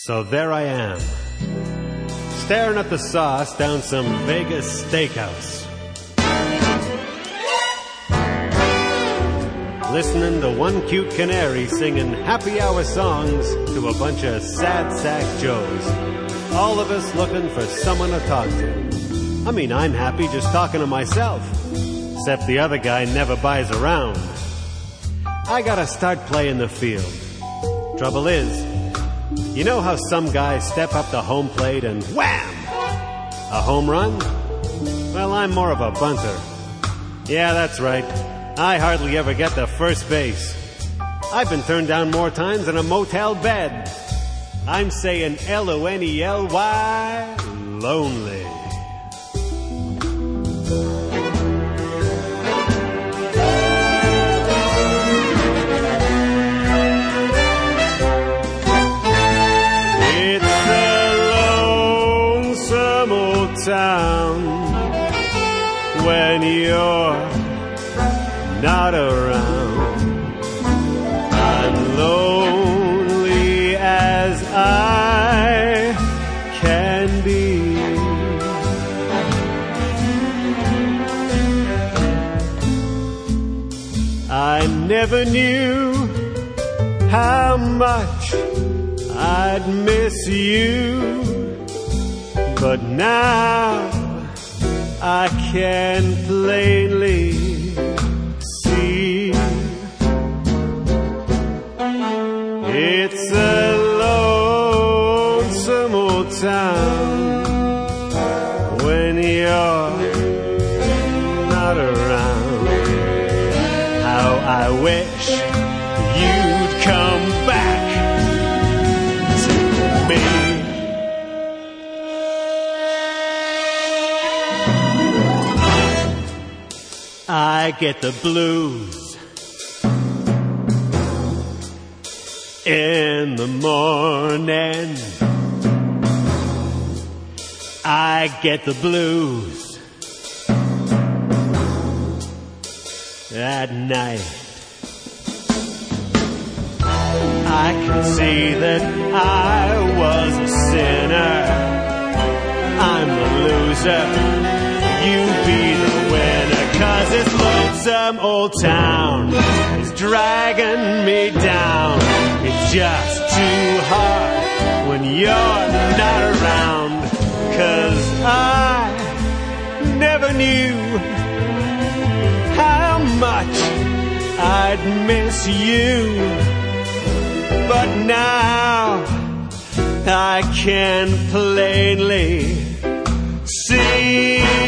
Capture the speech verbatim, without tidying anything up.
So there I am, staring at the sauce down some Vegas steakhouse, listening to one cute canary singing happy hour songs to a bunch of sad sack Joes, all of us looking for someone to talk to. I mean, I'm happy just talking to myself, except the other guy never buys around. I gotta start playing the field. Trouble is, you know how some guys step up the home plate and wham! A home run? Well, I'm more of a bunter. Yeah, that's right. I hardly ever get to first base. I've been turned down more times than a motel bed. I'm saying L O N E L Y, lonely. Town when you're not around. I'm lonely as I can be. I never knew how much I'd miss you, but now I can plainly see it's a lonesome old town when you're not around. How I wish you'd come back to me. I get the blues in the morning. I get the blues at night. I can see that I was a sinner. I'm the loser, you be the winner. 'Cause this lonesome old town is dragging me down. It's just too hard when you're not around. 'Cause I never knew how much I'd miss you, but now I can plainly see